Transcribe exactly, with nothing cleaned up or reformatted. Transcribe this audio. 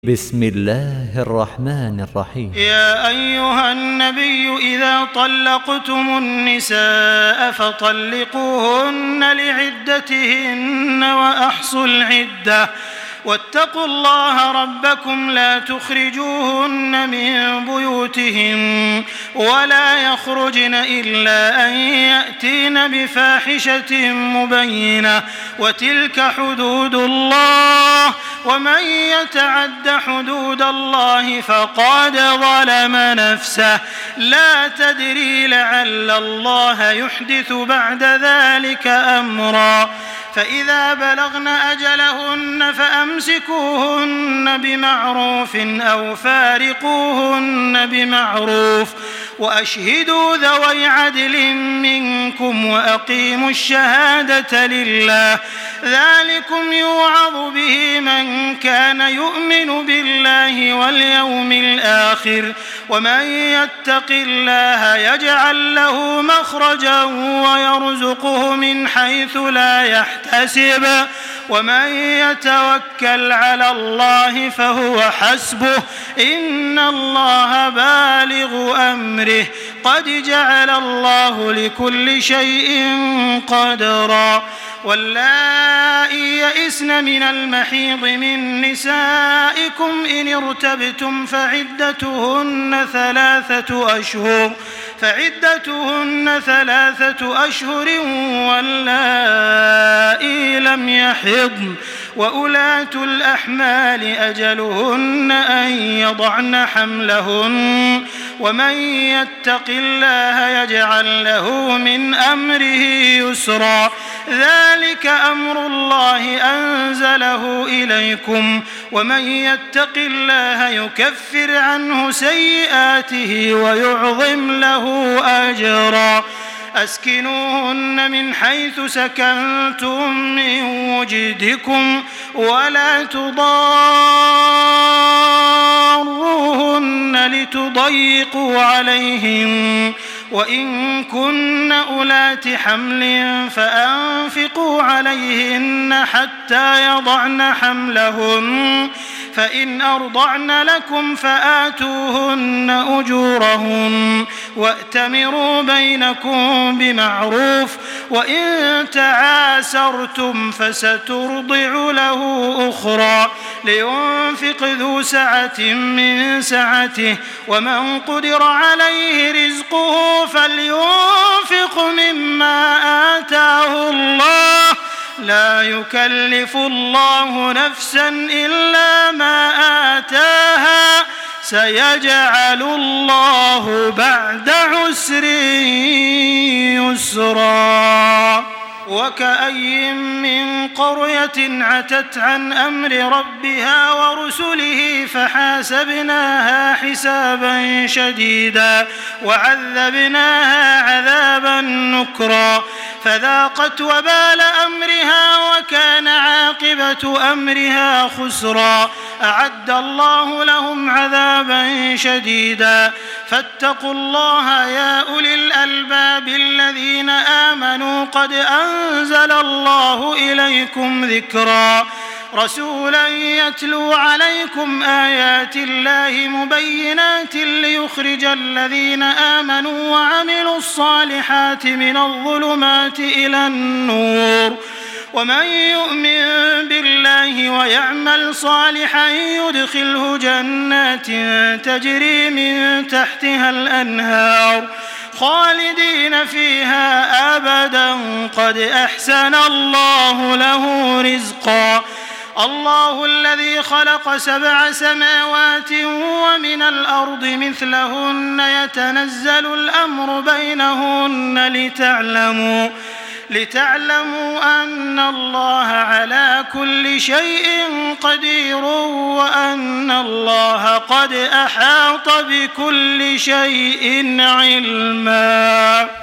بسم الله الرحمن الرحيم. يا أيها النبي إذا طلقتم النساء فطلقوهن لعدتهن وأحصوا العدة واتقوا الله ربكم لا تخرجوهن من بيوتهن ولا يخرجن إلا أن يأتين بفاحشة مبينة وتلك حدود الله ومن يتعد حدود الله فقد ظلم نفسه لا تدري لعل الله يحدث بعد ذلك أمرا فإذا بلغن أجلهن فأمسكوهن بمعروف أو فارقوهن بمعروف وأشهدوا ذوي عدل منكم وأقيموا الشهادة لله ذلكم يوعظ به من كان يؤمن بالله واليوم الآخر ومن يتق الله يجعل له مخرجا ويرزقه من حيث لا يحتسب ومن يتوكل على الله فهو حسبه إن الله بالغ أمره قد جعل الله لكل شيء قدرا واللائي يئسن من المحيض من نسائكم إن ارتبتم فعدتهن ثلاثة أشهر فعدتهن ثلاثة أشهر واللائي لم يحضن وأولاة الأحمال أجلهن أن يضعن حملهن ومن يتق الله يجعل له من أمره يسرا ذلك أمر الله أنزله إليكم ومن يتق الله يكفر عنه سيئاته ويعظم له أجرا أسكنوهن من حيث سكنتم من وجدكم ولا تضاروهن لتضيقوا عليهم وإن كن أولات حمل فأنفقوا عليهن حتى يضعن حملهن فإن أرضعن لكم فآتوهن أجورهن وأتمروا بينكم بمعروف وإن تعاسرتم فسترضع له أخرى لينفق ذو سعة من سعته ومن قدر عليه رزقه فلينفق مما آتاه الله لا يكلف الله نفسا إلا ما آتاها سيجعل الله بعد عسر يسرا وكأي من قرية عتت عن أمر ربها ورسله فحاسبناها حسابا شديدا وعذبناها عذابا نكرا فذاقت وبال أمرها وكان عاقبة أمرها خسرا أعد الله لهم عذابا شديدا فاتقوا الله يا أولي الألباب الذين آمنوا قد أنزل الله إليكم ذكرا رسولا يتلو عليكم آيات الله مبينات ليخرج الذين آمنوا وعملوا الصالحات من الظلمات إلى النور ومن يؤمن بالله ويعمل صالحا يدخله جنات تجري من تحتها الأنهار خالدين فيها أبدا قد أحسن الله له رزقا الله الذي خلق سبع سماوات ومن الأرض مثلهن يتنزل الأمر بينهن لتعلموا لتعلموا أن الله على كل شيء قدير وأن الله قد أحاط بكل شيء علما.